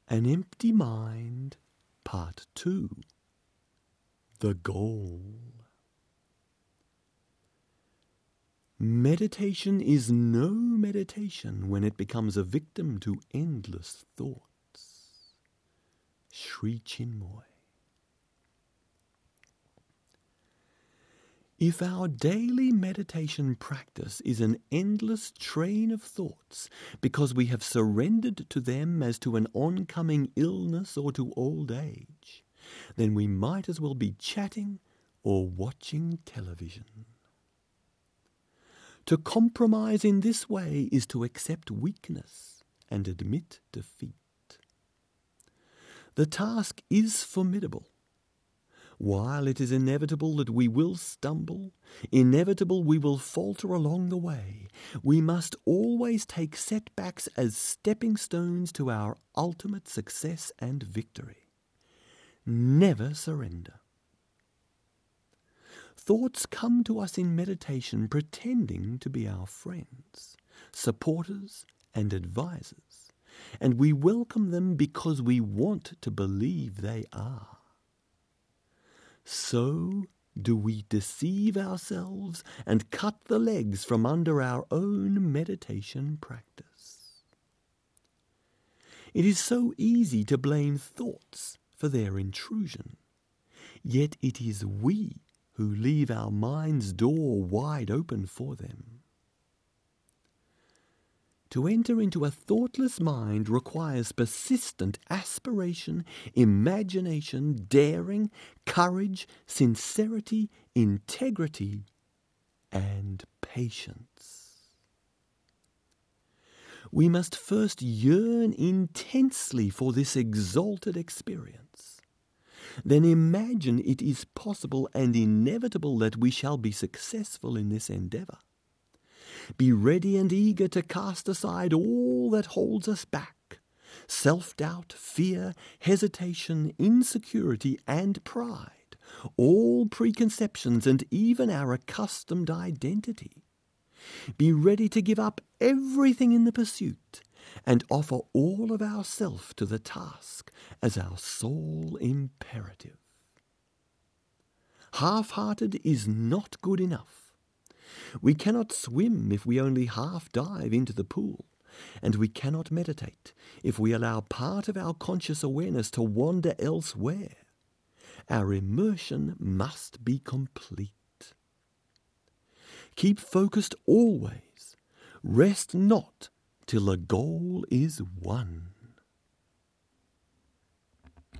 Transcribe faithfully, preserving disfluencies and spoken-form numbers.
An Empty Mind, Part two. The Goal. Meditation is no meditation when it becomes a victim to endless thoughts. Sri Chinmoy. If our daily meditation practice is an endless train of thoughts because we have surrendered to them as to an oncoming illness or to old age, then we might as well be chatting or watching television. To compromise in this way is to accept weakness and admit defeat. The task is formidable. While it is inevitable that we will stumble, inevitable we will falter along the way, we must always take setbacks as stepping stones to our ultimate success and victory. Never surrender. Thoughts come to us in meditation pretending to be our friends, supporters, and advisors, and we welcome them because we want to believe they are. So do we deceive ourselves and cut the legs from under our own meditation practice. It is so easy to blame thoughts for their intrusion, yet it is we who leave our mind's door wide open for them. To enter into a thoughtless mind requires persistent aspiration, imagination, daring, courage, sincerity, integrity, and patience. We must first yearn intensely for this exalted experience. Then imagine it is possible and inevitable that we shall be successful in this endeavor. Be ready and eager to cast aside all that holds us back, self-doubt, fear, hesitation, insecurity, and pride, all preconceptions and even our accustomed identity. Be ready to give up everything in the pursuit and offer all of ourself to the task as our sole imperative. Half-hearted is not good enough. We cannot swim if we only half dive into the pool, and we cannot meditate if we allow part of our conscious awareness to wander elsewhere. Our immersion must be complete. Keep focused always. Rest not till the goal is won.